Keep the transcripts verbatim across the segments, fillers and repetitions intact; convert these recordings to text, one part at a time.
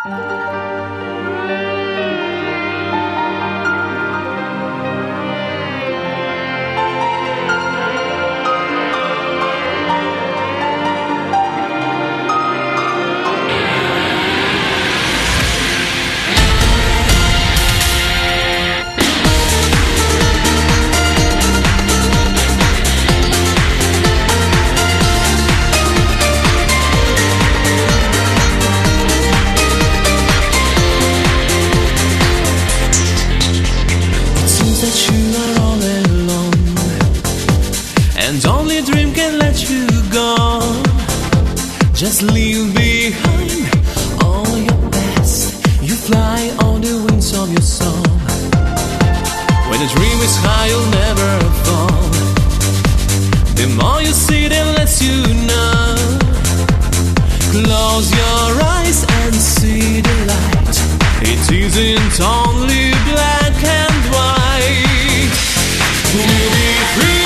Just leave behind all your past. You fly on the wings of your soul. When the dream is high, you'll never fall. The more you see, it lets you know. Close your eyes and see the light. It isn't only black and white. We'll be free.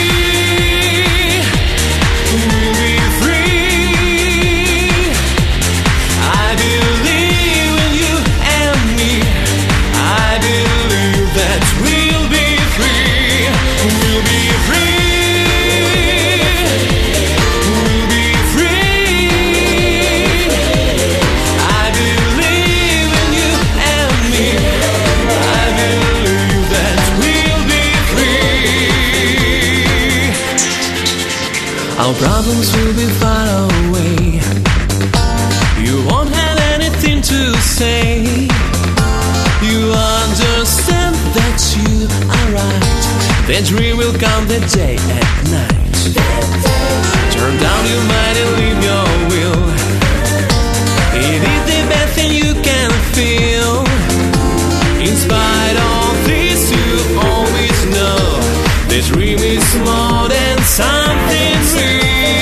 Our problems will be far away. You won't have anything to say. You understand that you are right. The dream will come the day at night. Turn down your mind and leave your will. It is the best thing you can feel. In spite of this, you always know the dream is more than something real.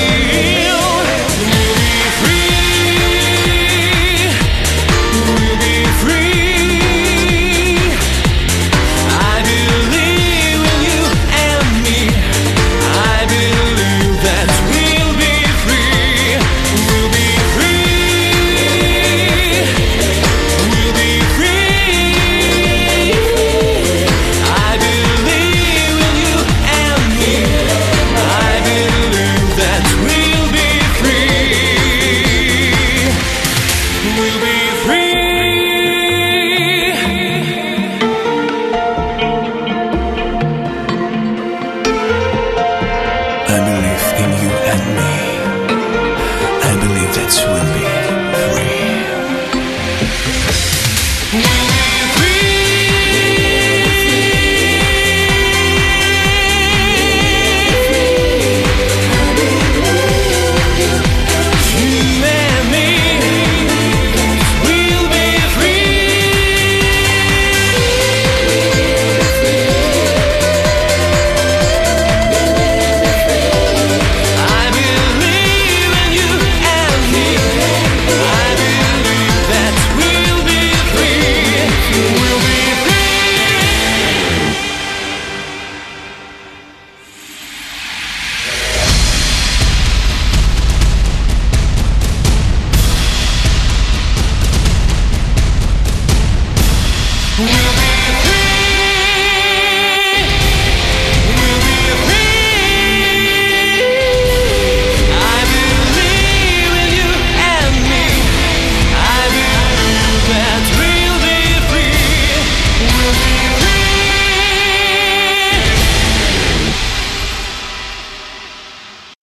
We'll be free. We'll be free. I believe in you and me. I believe that we'll be free. We'll be free. We'll be free. I believe in you and me. I believe that we'll be free. We'll be free. I believe in you and me. I believe that we'll be free. We'll be We'll be